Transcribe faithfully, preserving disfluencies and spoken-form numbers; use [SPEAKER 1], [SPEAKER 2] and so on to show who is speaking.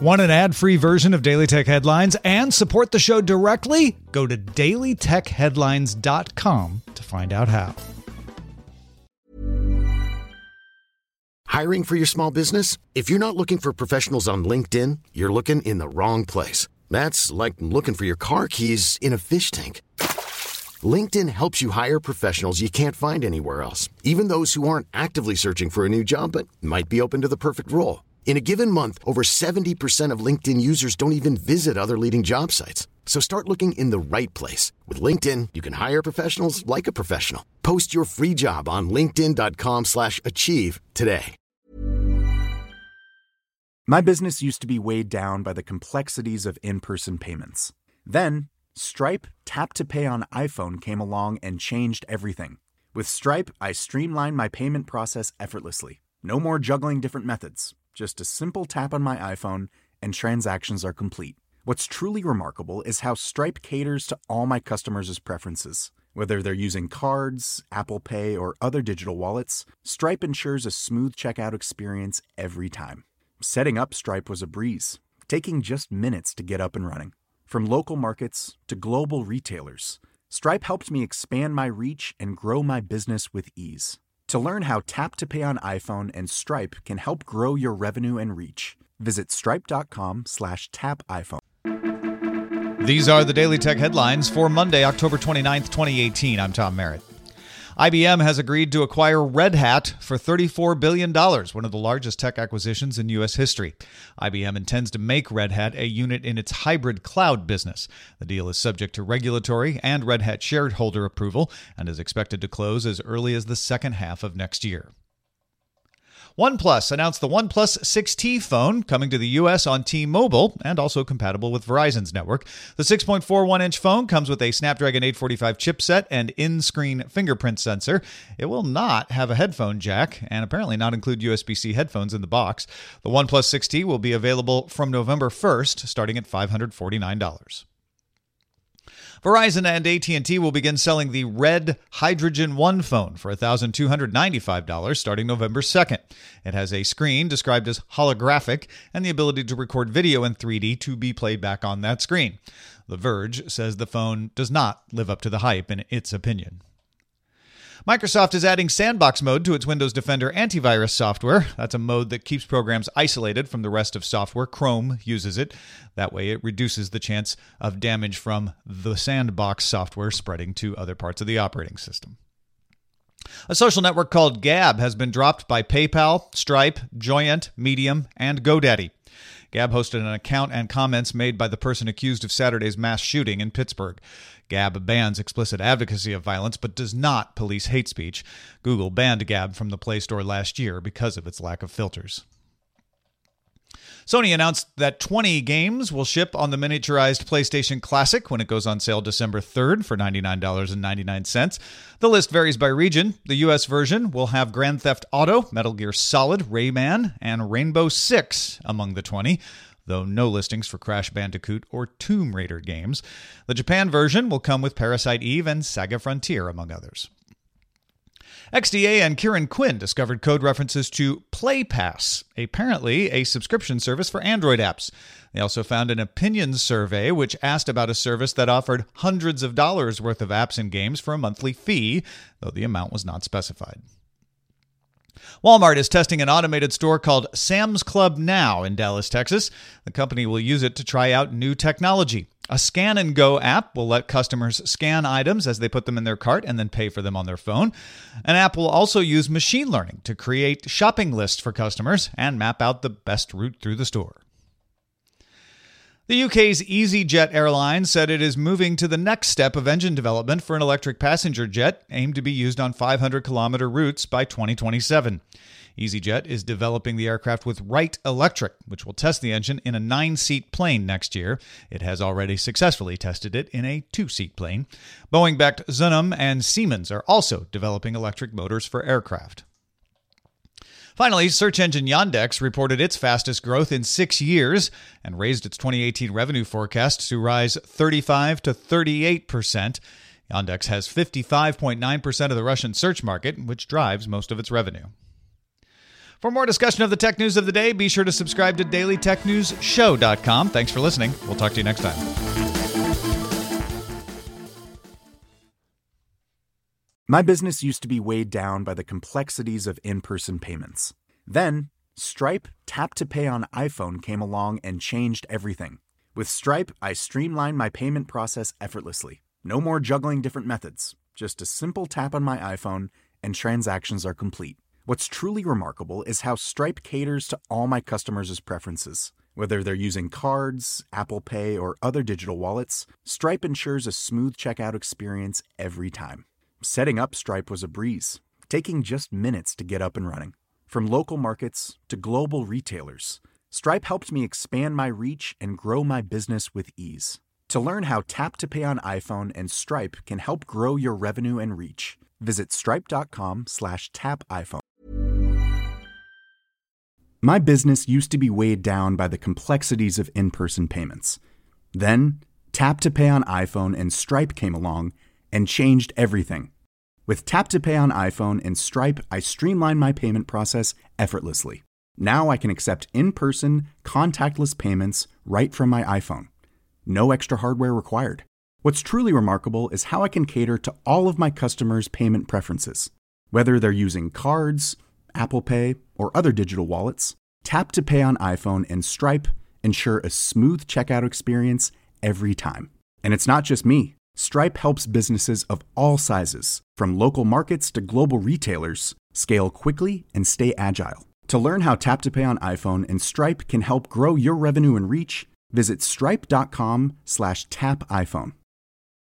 [SPEAKER 1] Want an ad-free version of Daily Tech Headlines and support the show directly? Go to daily tech headlines dot com to find out how.
[SPEAKER 2] Hiring for your small business? If you're not looking for professionals on LinkedIn, you're looking in the wrong place. That's like looking for your car keys in a fish tank. LinkedIn helps you hire professionals you can't find anywhere else, even those who aren't actively searching for a new job but might be open to the perfect role. In a given month, over seventy percent of LinkedIn users don't even visit other leading job sites. So start looking in the right place. With LinkedIn, you can hire professionals like a professional. Post your free job on linkedin dot com slash achieve today.
[SPEAKER 3] My business used to be weighed down by the complexities of in-person payments. Then, Stripe Tap to Pay on iPhone came along and changed everything. With Stripe, I streamlined my payment process effortlessly. No more juggling different methods. Just a simple tap on my iPhone and transactions are complete. What's truly remarkable is how Stripe caters to all my customers' preferences. Whether they're using cards, Apple Pay, or other digital wallets, Stripe ensures a smooth checkout experience every time. Setting up Stripe was a breeze, taking just minutes to get up and running. From local markets to global retailers, Stripe helped me expand my reach and grow my business with ease. To learn how Tap to Pay on iPhone and Stripe can help grow your revenue and reach, visit stripe.com slash tap iPhone.
[SPEAKER 1] These are the Daily Tech Headlines for Monday, October twenty-ninth, twenty eighteen. I'm Tom Merritt. I B M has agreed to acquire Red Hat for thirty-four billion dollars, one of the largest tech acquisitions in U S history. I B M intends to make Red Hat a unit in its hybrid cloud business. The deal is subject to regulatory and Red Hat shareholder approval and is expected to close as early as the second half of next year. OnePlus announced the OnePlus six T phone coming to the U S on T-Mobile and also compatible with Verizon's network. The six point four one inch phone comes with a Snapdragon eight forty-five chipset and in-screen fingerprint sensor. It will not have a headphone jack and apparently not include U S B-C headphones in the box. The OnePlus six T will be available from November first, starting at five hundred forty-nine dollars. Verizon and A T and T will begin selling the Red Hydrogen one phone for one thousand two hundred ninety-five dollars starting November second. It has a screen described as holographic and the ability to record video in three D to be played back on that screen. The Verge says the phone does not live up to the hype in its opinion. Microsoft is adding Sandbox mode to its Windows Defender antivirus software. That's a mode that keeps programs isolated from the rest of software. Chrome uses it. That way it reduces the chance of damage from the Sandbox software spreading to other parts of the operating system. A social network called Gab has been dropped by PayPal, Stripe, Joyent, Medium, and GoDaddy. Gab hosted an account and comments made by the person accused of Saturday's mass shooting in Pittsburgh. Gab bans explicit advocacy of violence but does not police hate speech. Google banned Gab from the Play Store last year because of its lack of filters. Sony announced that twenty games will ship on the miniaturized PlayStation Classic when it goes on sale December third for ninety-nine dollars and ninety-nine cents. The list varies by region. The U S version will have Grand Theft Auto, Metal Gear Solid, Rayman, and Rainbow Six among the twenty, though no listings for Crash Bandicoot or Tomb Raider games. The Japan version will come with Parasite Eve and Saga Frontier, among others. X D A and Kieran Quinn discovered code references to PlayPass, apparently a subscription service for Android apps. They also found an opinions survey which asked about a service that offered hundreds of dollars worth of apps and games for a monthly fee, though the amount was not specified. Walmart is testing an automated store called Sam's Club Now in Dallas, Texas. The company will use it to try out new technology. A Scan and Go app will let customers scan items as they put them in their cart and then pay for them on their phone. An app will also use machine learning to create shopping lists for customers and map out the best route through the store. The U K's EasyJet airline said it is moving to the next step of engine development for an electric passenger jet aimed to be used on five hundred kilometer routes by twenty twenty-seven. EasyJet is developing the aircraft with Wright Electric, which will test the engine in a nine-seat plane next year. It has already successfully tested it in a two-seat plane. Boeing-backed Zunum and Siemens are also developing electric motors for aircraft. Finally, search engine Yandex reported its fastest growth in six years and raised its twenty eighteen revenue forecast to rise thirty-five to thirty-eight percent. Yandex has fifty-five point nine percent of the Russian search market, which drives most of its revenue. For more discussion of the tech news of the day, be sure to subscribe to daily tech news show dot com. Thanks for listening. We'll talk to you next time.
[SPEAKER 3] My business used to be weighed down by the complexities of in-person payments. Then, Stripe Tap to Pay on iPhone came along and changed everything. With Stripe, I streamlined my payment process effortlessly. No more juggling different methods. Just a simple tap on my iPhone and transactions are complete. What's truly remarkable is how Stripe caters to all my customers' preferences. Whether they're using cards, Apple Pay, or other digital wallets, Stripe ensures a smooth checkout experience every time. Setting up Stripe was a breeze, taking just minutes to get up and running. From local markets to global retailers, Stripe helped me expand my reach and grow my business with ease. To learn how Tap to Pay on iPhone and Stripe can help grow your revenue and reach, visit stripe.com slash tap iPhone. My business used to be weighed down by the complexities of in-person payments. Then, Tap to Pay on iPhone and Stripe came along and changed everything. With Tap to Pay on iPhone and Stripe, I streamlined my payment process effortlessly. Now I can accept in-person, contactless payments right from my iPhone. No extra hardware required. What's truly remarkable is how I can cater to all of my customers' payment preferences. Whether they're using cards, Apple Pay, or other digital wallets, Tap to Pay on iPhone and Stripe ensure a smooth checkout experience every time. And it's not just me. Stripe helps businesses of all sizes, from local markets to global retailers, scale quickly and stay agile. To learn how Tap to Pay on iPhone and Stripe can help grow your revenue and reach, visit stripe.com slash tap iPhone.